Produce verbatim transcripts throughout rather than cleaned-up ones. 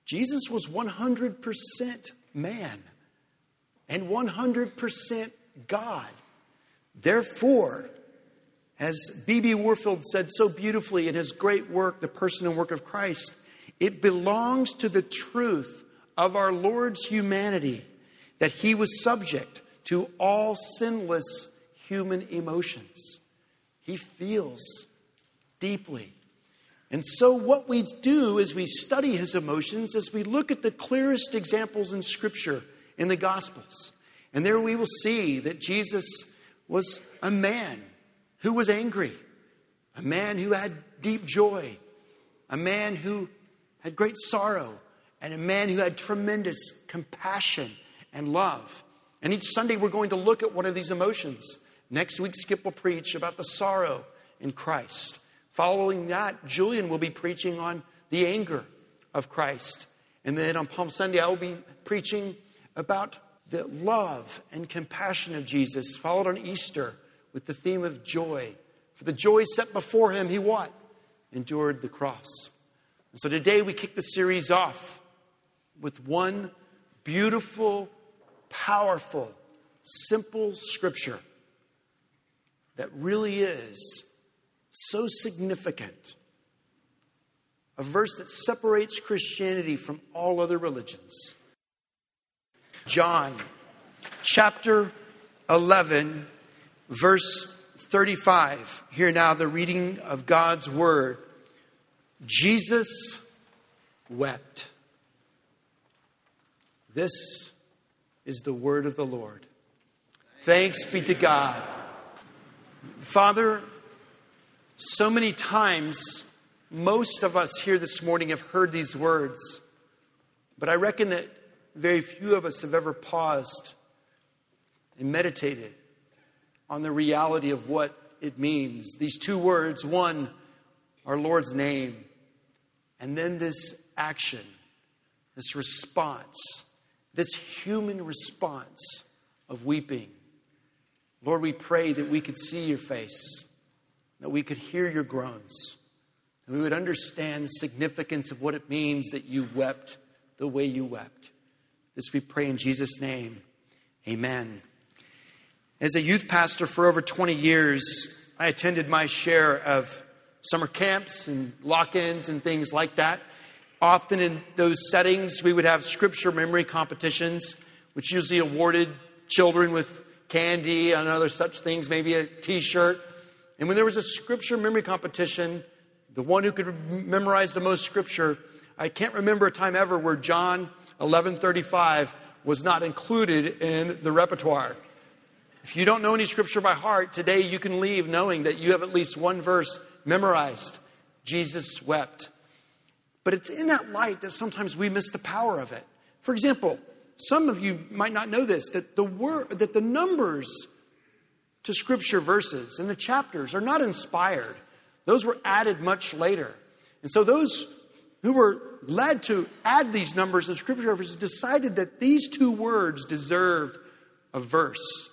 Jesus was one hundred percent man and one hundred percent God. Therefore, as B B Warfield said so beautifully in his great work, The Person and Work of Christ, it belongs to the truth of our Lord's humanity that he was subject to all sinless human emotions. He feels deeply. And so what we do as we study his emotions is we look at the clearest examples in Scripture, in the Gospels. And there we will see that Jesus was a man who was angry, a man who had deep joy, a man who had great sorrow, and a man who had tremendous compassion and love. And each Sunday we're going to look at one of these emotions. Next week Skip will preach about the sorrow in Christ. Following that, Julian will be preaching on the anger of Christ. And then on Palm Sunday I will be preaching about the love and compassion of Jesus. Followed on Easter with the theme of joy. For the joy set before him, he what? Endured the cross. And so today we kick the series off with one beautiful, powerful, simple scripture that really is so significant. A verse that separates Christianity from all other religions. John chapter eleven, verse thirty-five. Hear now the reading of God's word. Jesus wept. This is the word of the Lord. Thanks be to God. Father, so many times, most of us here this morning have heard these words, but I reckon that very few of us have ever paused and meditated on the reality of what it means. These two words, one, our Lord's name, and then this action, this response, this human response of weeping. Lord, we pray that we could see your face, that we could hear your groans, that we would understand the significance of what it means that you wept the way you wept. This we pray in Jesus' name. Amen. As a youth pastor for over twenty years, I attended my share of summer camps and lock-ins and things like that. Often in those settings, we would have scripture memory competitions, which usually awarded children with candy and other such things, maybe a t-shirt. And when there was a scripture memory competition, the one who could memorize the most scripture, I can't remember a time ever where John eleven thirty-five was not included in the repertoire. If you don't know any scripture by heart, today you can leave knowing that you have at least one verse memorized. Jesus wept. But it's in that light that sometimes we miss the power of it. For example, some of you might not know this, that the word, that the numbers to scripture verses and the chapters are not inspired. Those were added much later. And so those who were led to add these numbers in scripture verses decided that these two words deserved a verse.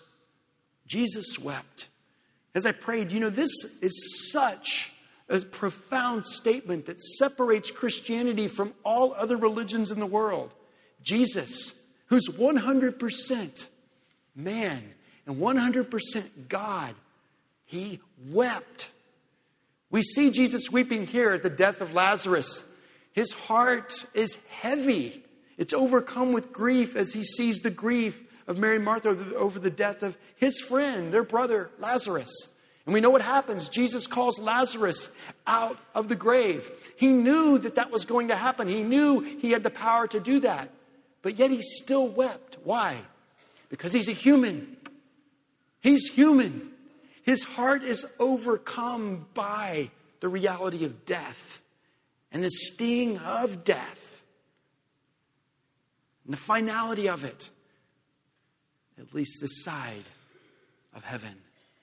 Jesus wept. As I prayed, you know, this is such a profound statement that separates Christianity from all other religions in the world. Jesus, who's one hundred percent man and one hundred percent God, he wept. We see Jesus weeping here at the death of Lazarus. His heart is heavy. It's overcome with grief as he sees the grief of Mary and Martha over the death of his friend, their brother, Lazarus. And we know what happens. Jesus calls Lazarus out of the grave. He knew that that was going to happen. He knew he had the power to do that. But yet he still wept. Why? Because he's a human. He's human. His heart is overcome by the reality of death and the sting of death and the finality of it, at least this side of heaven.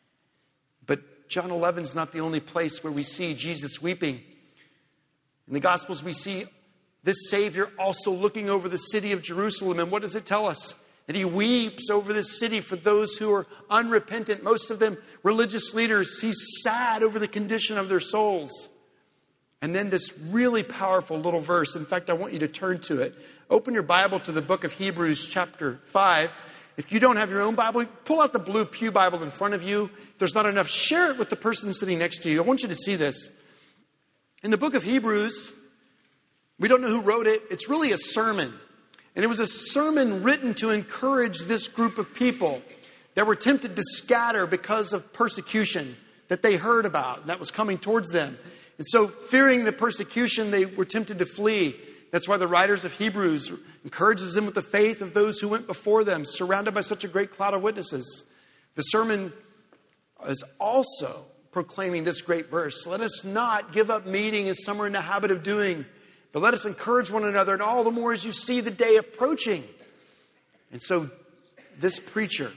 But John eleven is not the only place where we see Jesus weeping. In the Gospels, we see this Savior also looking over the city of Jerusalem. And what does it tell us? That he weeps over this city for those who are unrepentant, most of them religious leaders. He's sad over the condition of their souls. And then this really powerful little verse. In fact, I want you to turn to it. Open your Bible to the book of Hebrews chapter five. If you don't have your own Bible, pull out the blue pew Bible in front of you. If there's not enough, share it with the person sitting next to you. I want you to see this. In the book of Hebrews, we don't know who wrote it. It's really a sermon. And it was a sermon written to encourage this group of people that were tempted to scatter because of persecution that they heard about and that was coming towards them. And so, fearing the persecution, they were tempted to flee. That's why the writers of Hebrews encourages them with the faith of those who went before them, surrounded by such a great cloud of witnesses. The sermon is also proclaiming this great verse. Let us not give up meeting as some are in the habit of doing, but let us encourage one another, and all the more as you see the day approaching. And so this preacher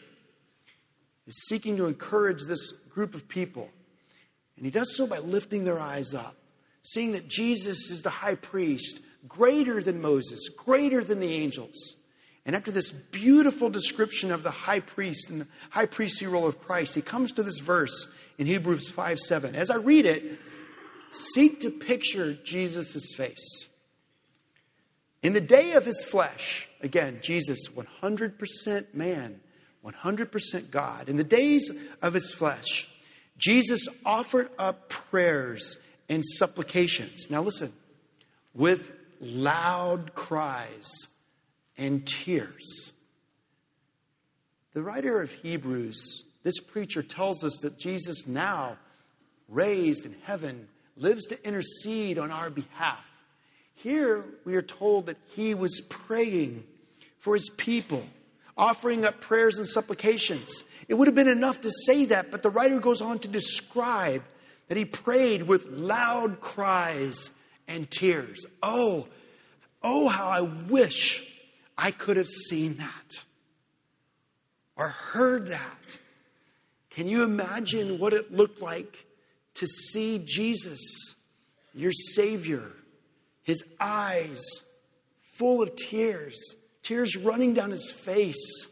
is seeking to encourage this group of people. And he does so by lifting their eyes up, seeing that Jesus is the high priest, greater than Moses, greater than the angels. And after this beautiful description of the high priest and the high priestly role of Christ, he comes to this verse in Hebrews five seven. As I read it, seek to picture Jesus' face. In the day of his flesh, again, Jesus, one hundred percent man, one hundred percent God. In the days of his flesh, Jesus offered up prayers and supplications. Now listen, with loud cries and tears. The writer of Hebrews, this preacher, tells us that Jesus, now raised in heaven, lives to intercede on our behalf. Here we are told that he was praying for his people, offering up prayers and supplications. It would have been enough to say that, but the writer goes on to describe that he prayed with loud cries and tears. Oh, oh, how I wish I could have seen that or heard that. Can you imagine what it looked like to see Jesus, your Savior, his eyes full of tears, tears running down his face,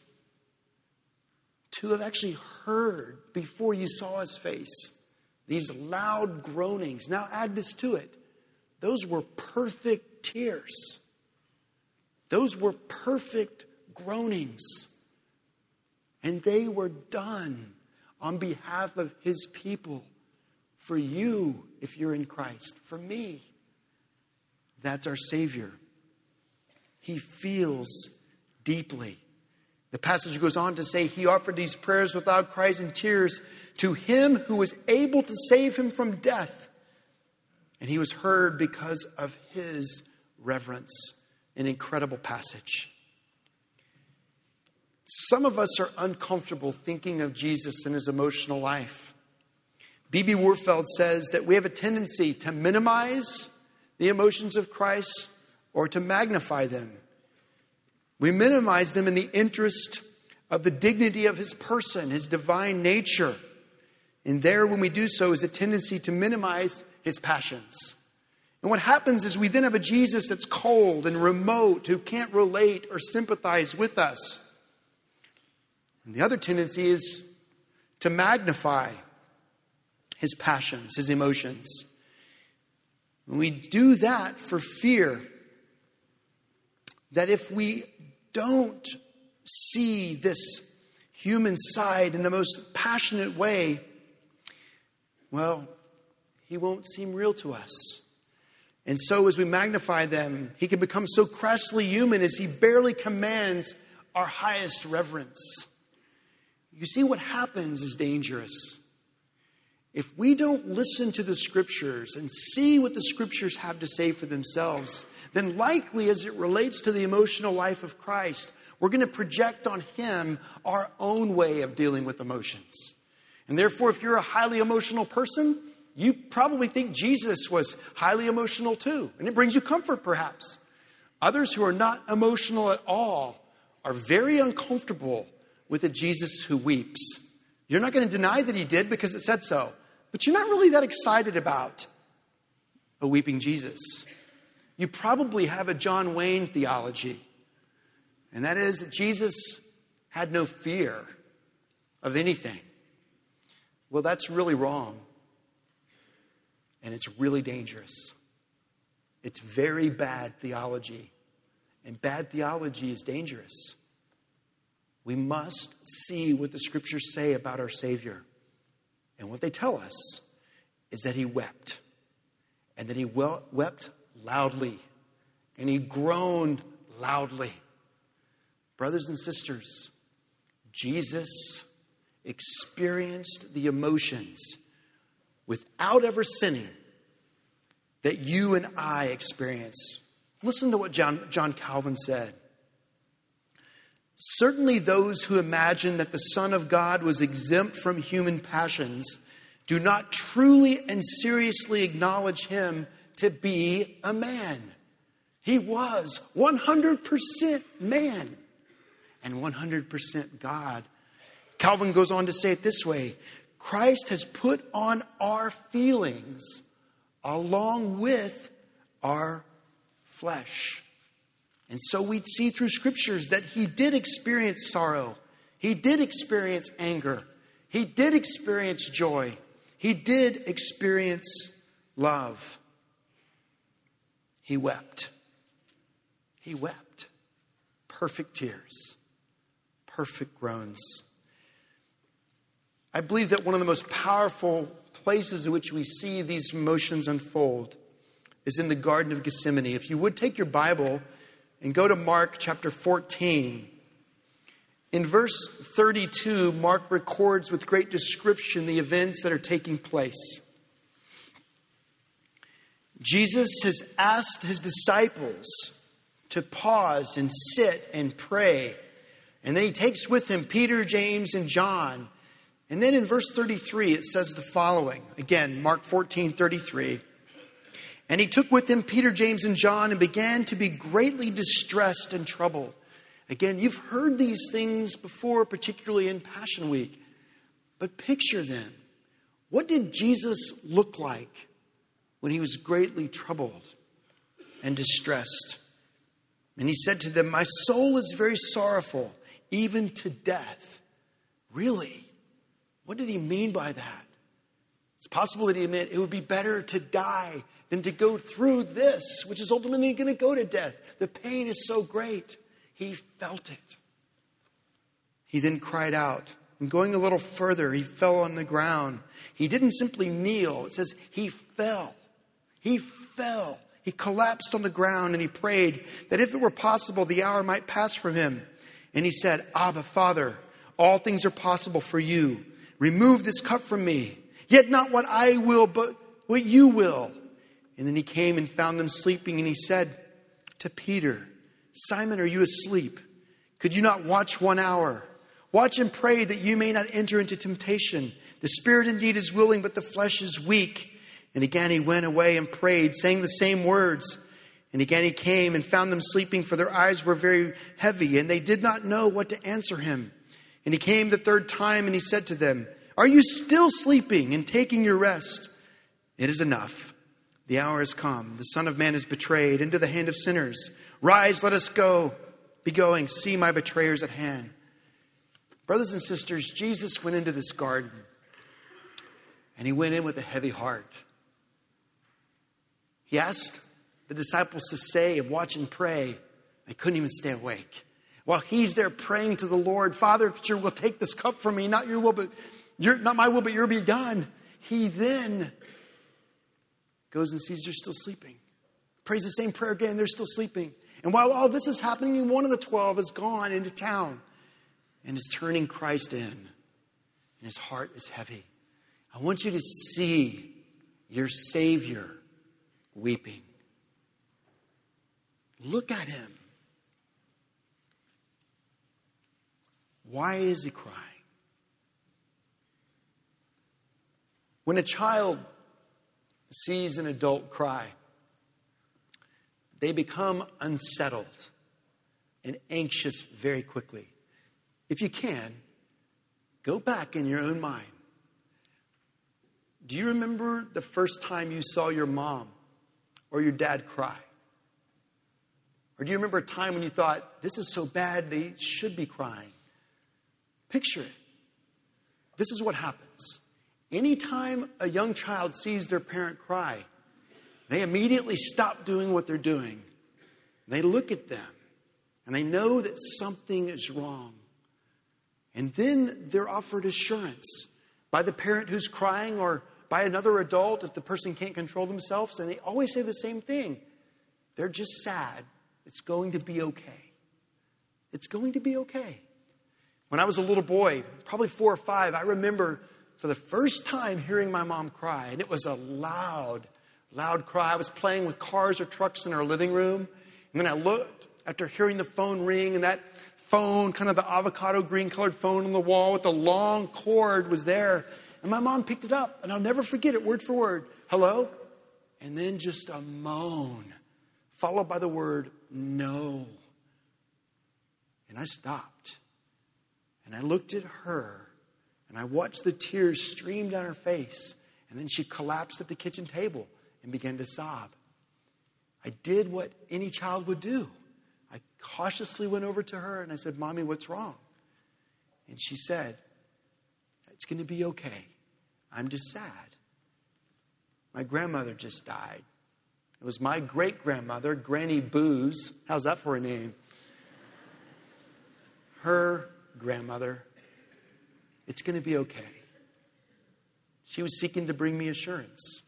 to have actually heard before you saw his face these loud groanings? Now add this to it. Those were perfect tears. Those were perfect groanings. And they were done on behalf of his people. For you, if you're in Christ. For me. That's our Savior. He feels deeply. The passage goes on to say he offered these prayers with loud cries and tears to him who was able to save him from death. And he was heard because of his reverence. An incredible passage. Some of us are uncomfortable thinking of Jesus and his emotional life. B B Warfield says that we have a tendency to minimize the emotions of Christ or to magnify them. We minimize them in the interest of the dignity of his person, his divine nature. And there, when we do so, is a tendency to minimize his passions. And what happens is we then have a Jesus that's cold and remote, who can't relate or sympathize with us. And the other tendency is to magnify his passions, his emotions. And we do that for fear that if we don't see this human side in the most passionate way, well, he won't seem real to us. And so as we magnify them, he can become so crassly human as he barely commands our highest reverence. You see, what happens is dangerous. If we don't listen to the Scriptures and see what the Scriptures have to say for themselves, then likely as it relates to the emotional life of Christ, we're going to project on him our own way of dealing with emotions. And therefore, if you're a highly emotional person, you probably think Jesus was highly emotional too. And it brings you comfort, perhaps. Others who are not emotional at all are very uncomfortable with a Jesus who weeps. You're not going to deny that he did because it said so. But you're not really that excited about a weeping Jesus. You probably have a John Wayne theology. And that is that Jesus had no fear of anything. Well, that's really wrong. And it's really dangerous. It's very bad theology. And bad theology is dangerous. We must see what the Scriptures say about our Savior. And what they tell us is that he wept. And that he wept loudly. And he groaned loudly. Brothers and sisters, Jesus experienced the emotions without ever sinning that you and I experience. Listen to what John, John Calvin said. Certainly those who imagine that the Son of God was exempt from human passions do not truly and seriously acknowledge him to be a man. He was one hundred percent man and one hundred percent God. Calvin goes on to say it this way. Christ has put on our feelings along with our flesh. And so we see through Scriptures that he did experience sorrow. He did experience anger. He did experience joy. He did experience love. He wept. He wept. Perfect tears. Perfect groans. I believe that one of the most powerful places in which we see these emotions unfold is in the Garden of Gethsemane. If you would take your Bible and go to Mark chapter fourteen. In verse thirty-two, Mark records with great description the events that are taking place. Jesus has asked his disciples to pause and sit and pray. And then he takes with him Peter, James, and John. And then in verse thirty-three, it says the following. Again, Mark fourteen thirty-three. And he took with him Peter, James, and John and began to be greatly distressed and troubled. Again, you've heard these things before, particularly in Passion Week. But picture them. What did Jesus look like when he was greatly troubled and distressed? And he said to them, my soul is very sorrowful, even to death. Really? What did he mean by that? It's possible that he meant it would be better to die than to go through this, which is ultimately going to go to death. The pain is so great. He felt it. He then cried out. And going a little further, he fell on the ground. He didn't simply kneel. It says he fell. He fell. He collapsed on the ground and he prayed that if it were possible, the hour might pass from him. And he said, Abba, Father, all things are possible for you. Remove this cup from me. Yet not what I will, but what you will. And then he came and found them sleeping. And he said to Peter, Simon, are you asleep? Could you not watch one hour? Watch and pray that you may not enter into temptation. The spirit indeed is willing, but the flesh is weak. And again he went away and prayed, saying the same words. And again he came and found them sleeping, for their eyes were very heavy, and they did not know what to answer him. And he came the third time, and he said to them, are you still sleeping and taking your rest? It is enough. The hour has come. The Son of Man is betrayed into the hand of sinners. Rise, let us go. Be going. See, my betrayer's at hand. Brothers and sisters, Jesus went into this garden, and he went in with a heavy heart. He asked the disciples to stay and watch and pray. They couldn't even stay awake. While he's there praying to the Lord, Father, if you will take this cup from me, not your will, but your, not my will, but your be done. He then goes and sees they're still sleeping. Prays the same prayer again, they're still sleeping. And while all this is happening, one of the twelve has gone into town and is turning Christ in. And his heart is heavy. I want you to see your Savior weeping. Look at him. Why is he crying? When a child sees an adult cry, they become unsettled and anxious very quickly. If you can, go back in your own mind. Do you remember the first time you saw your mom or your dad cry? Or do you remember a time when you thought, this is so bad, they should be crying? Picture it. This is what happens. Anytime a young child sees their parent cry, They immediately stop doing what they're doing. They look at them and they know that something is wrong. And then they're offered assurance by the parent who's crying or by another adult if the person can't control themselves. And they always say the same thing. They're just sad. It's going to be okay. It's going to be okay. When I was a little boy, probably four or five, I remember for the first time hearing my mom cry. And it was a loud, loud cry. I was playing with cars or trucks in our living room. And then I looked after hearing the phone ring, and that phone, kind of the avocado green colored phone on the wall with the long cord was there. And my mom picked it up, and I'll never forget it word for word. Hello? And then just a moan, followed by the word no. And I stopped. And I looked at her, and I watched the tears stream down her face. And then she collapsed at the kitchen table and began to sob. I did what any child would do. I cautiously went over to her and I said, Mommy, what's wrong? And she said, it's going to be okay. I'm just sad. My grandmother just died. It was my great-grandmother, Granny Booze. How's that for a name? Her grandmother. It's going to be okay. She was seeking to bring me assurance.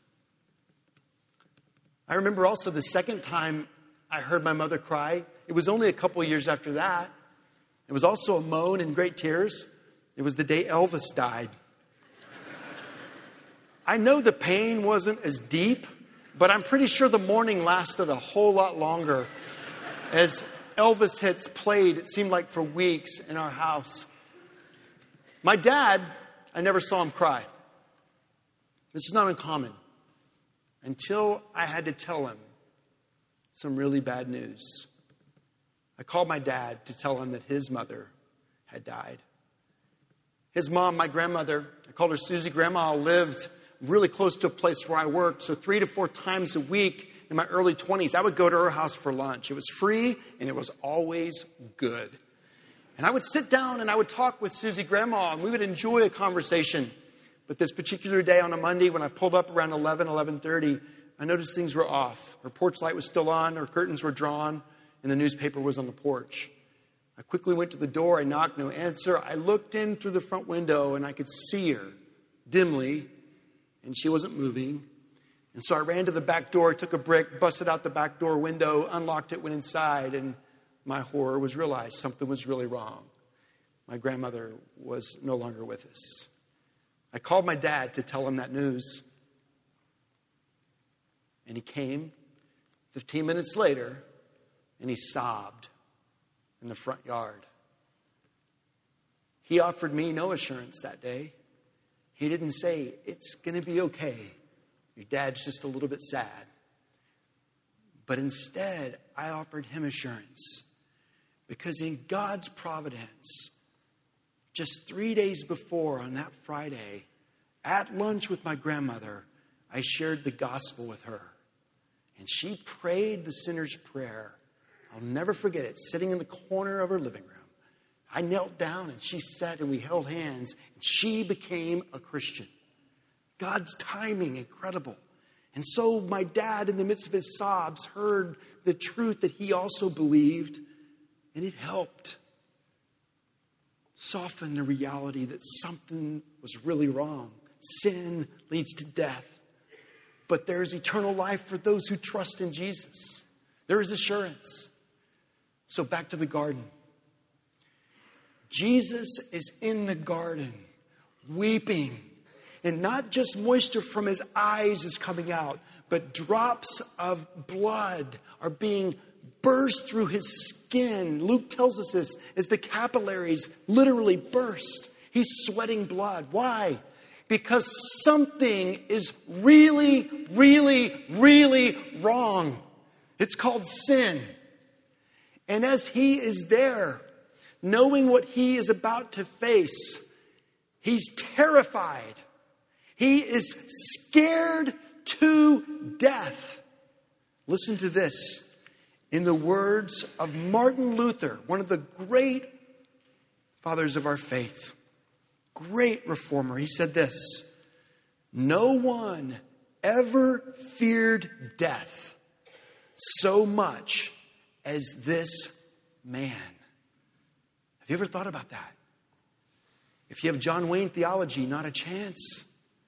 I remember also the second time I heard my mother cry. It was only a couple of years after that. It was also a moan and great tears. It was the day Elvis died. I know the pain wasn't as deep, but I'm pretty sure the mourning lasted a whole lot longer. As Elvis hits played, it seemed like for weeks in our house. My dad, I never saw him cry. This is not uncommon. Until I had to tell him some really bad news. I called my dad to tell him that his mother had died. His mom, my grandmother, I called her Susie. Grandma lived really close to a place where I worked. So three to four times a week in my early twenties, I would go to her house for lunch. It was free and it was always good. And I would sit down and I would talk with Susie Grandma and we would enjoy a conversation. But this particular day on a Monday when I pulled up around eleven, eleven thirty, I noticed things were off. Her porch light was still on, her curtains were drawn, and the newspaper was on the porch. I quickly went to the door, I knocked, no answer. I looked in through the front window and I could see her dimly, and she wasn't moving. And so I ran to the back door, took a brick, busted out the back door window, unlocked it, went inside, and my horror was realized something was really wrong. My grandmother was no longer with us. I called my dad to tell him that news. And he came fifteen minutes later, and he sobbed in the front yard. He offered me no assurance that day. He didn't say, it's going to be okay. Your dad's just a little bit sad. But instead, I offered him assurance. Because in God's providence, just three days before, on that Friday, at lunch with my grandmother, I shared the gospel with her. And she prayed the sinner's prayer. I'll never forget it, sitting in the corner of her living room. I knelt down and she sat and we held hands. And she became a Christian. God's timing, incredible. And so my dad, in the midst of his sobs, heard the truth that he also believed. And it helped soften the reality that something was really wrong. Sin leads to death. But there is eternal life for those who trust in Jesus. There is assurance. So back to the garden. Jesus is in the garden, weeping. And not just moisture from his eyes is coming out, but drops of blood are being burst through his skin. Luke tells us this as the capillaries literally burst. He's sweating blood. Why? Because something is really, really, really wrong. It's called sin. And as he is there, knowing what he is about to face, he's terrified. He is scared to death. Listen to this. In the words of Martin Luther, one of the great fathers of our faith, great reformer, he said this: no one ever feared death so much as this man. Have you ever thought about that? If you have John Wayne theology, not a chance.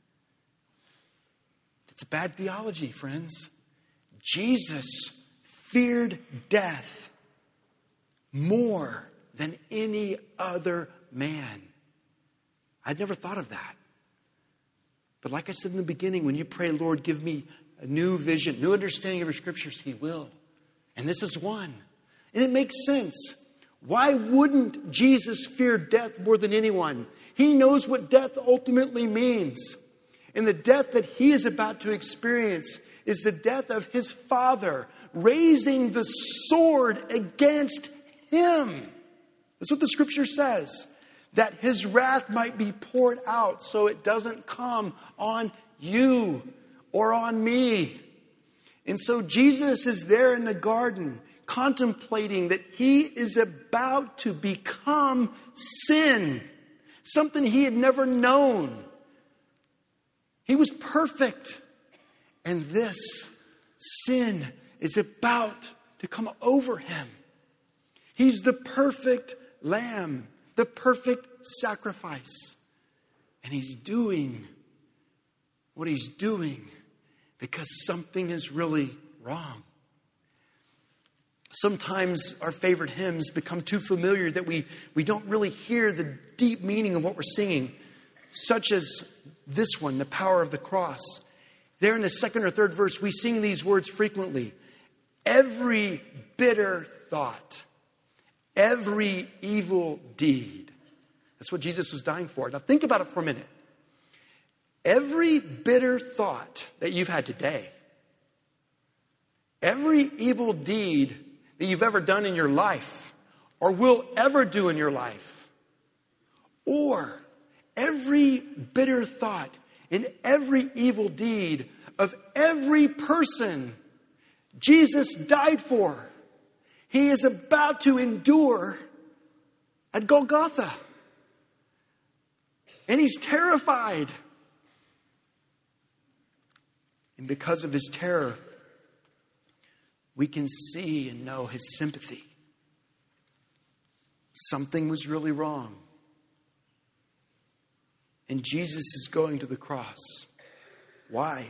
It's a bad theology, friends. Jesus feared death more than any other man. I'd never thought of that. But like I said in the beginning, when you pray, Lord, give me a new vision, new understanding of your scriptures, He will. And this is one. And it makes sense. Why wouldn't Jesus fear death more than anyone? He knows what death ultimately means. And the death that He is about to experience is the death of His Father, raising the sword against Him. That's what the scripture says. That His wrath might be poured out so it doesn't come on you or on me. And so Jesus is there in the garden, contemplating that He is about to become sin. Something He had never known. He was perfect. And this sin is about to come over Him. He's the perfect lamb, the perfect sacrifice. And He's doing what He's doing because something is really wrong. Sometimes our favorite hymns become too familiar that we, we don't really hear the deep meaning of what we're singing, such as this one, The Power of the Cross. There in the second or third verse, we sing these words frequently. Every bitter thought, every evil deed. That's what Jesus was dying for. Now think about it for a minute. Every bitter thought that you've had today, every evil deed that you've ever done in your life or will ever do in your life, or every bitter thought and every evil deed of every person Jesus died for, He is about to endure at Golgotha. And He's terrified. And because of His terror, we can see and know His sympathy. Something was really wrong. And Jesus is going to the cross. Why?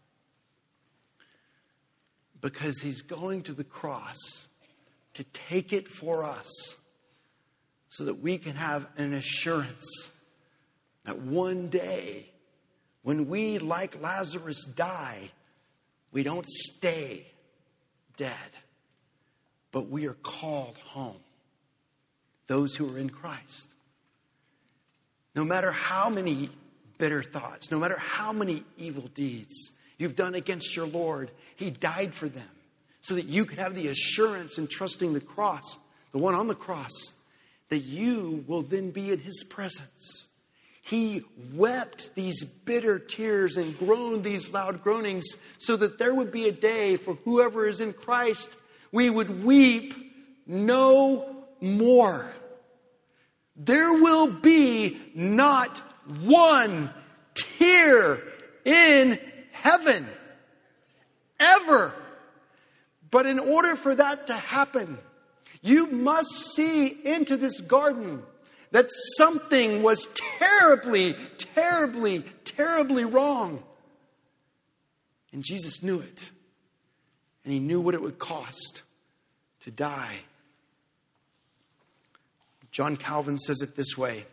Because He's going to the cross to take it for us so that we can have an assurance that one day when we, like Lazarus, die, we don't stay dead, but we are called home. Those who are in Christ. No matter how many bitter thoughts, no matter how many evil deeds you've done against your Lord, He died for them so that you could have the assurance in trusting the cross, the one on the cross, that you will then be in His presence. He wept these bitter tears and groaned these loud groanings so that there would be a day for whoever is in Christ, we would weep no more. There will be not one tear in heaven. Ever. But in order for that to happen, you must see into this garden that something was terribly, terribly, terribly wrong. And Jesus knew it. And He knew what it would cost to die. John Calvin says it this way.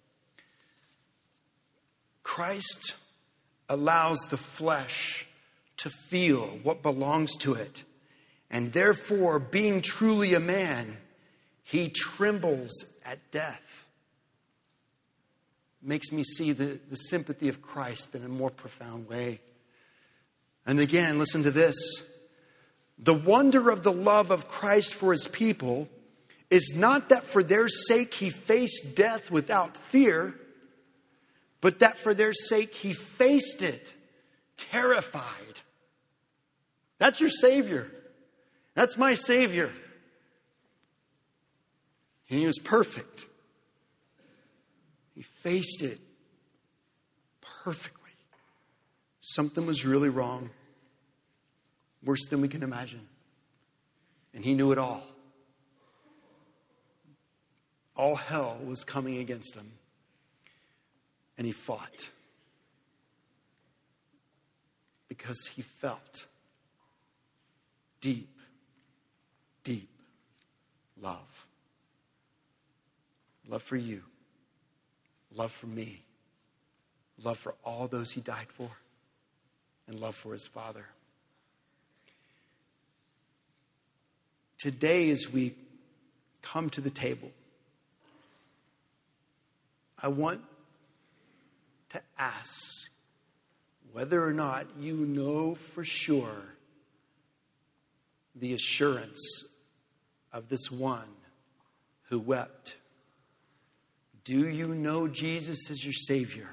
Christ allows the flesh to feel what belongs to it. And therefore, being truly a man, He trembles at death. Makes me see the, the sympathy of Christ in a more profound way. And again, listen to this. The wonder of the love of Christ for His people is not that for their sake He faced death without fear, but that for their sake He faced it terrified. That's your Savior. That's my Savior. And He was perfect. He faced it perfectly Something was really wrong, worse than we can imagine. And he knew it all. All hell was coming against him. And he fought. Because he felt deep, deep love. Love for you. Love for me. Love for all those he died for. And love for his Father. Today, as we come to the table, I want to ask whether or not you know for sure the assurance of this one who wept. Do you know Jesus as your Savior?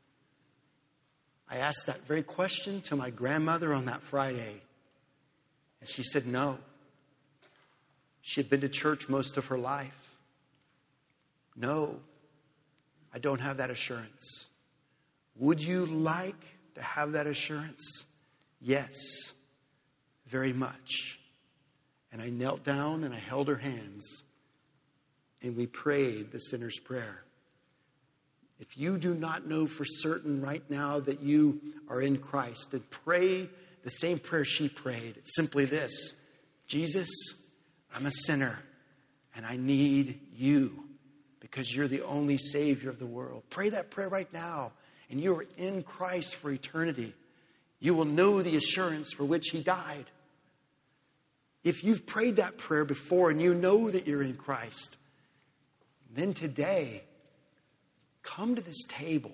I asked that very question to my grandmother on that Friday, and she said no. She had been to church most of her life. No, I don't have that assurance. Would you like to have that assurance? Yes, very much. And I knelt down and I held her hands and we prayed the sinner's prayer. If you do not know for certain right now that you are in Christ, then pray the same prayer she prayed. It's simply this: Jesus, I'm a sinner and I need you because you're the only Savior of the world. Pray that prayer right now and you are in Christ for eternity. You will know the assurance for which he died. If you've prayed that prayer before and you know that you're in Christ, then today, come to this table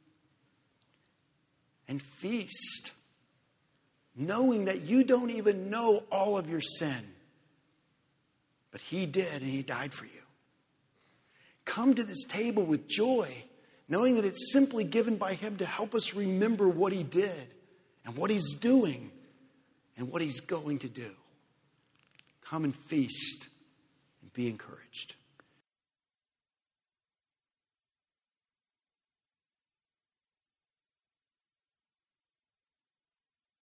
and feast, knowing that you don't even know all of your sin. But he did, and he died for you. Come to this table with joy, knowing that it's simply given by him to help us remember what he did and what he's doing and what he's going to do. Come and feast and be encouraged.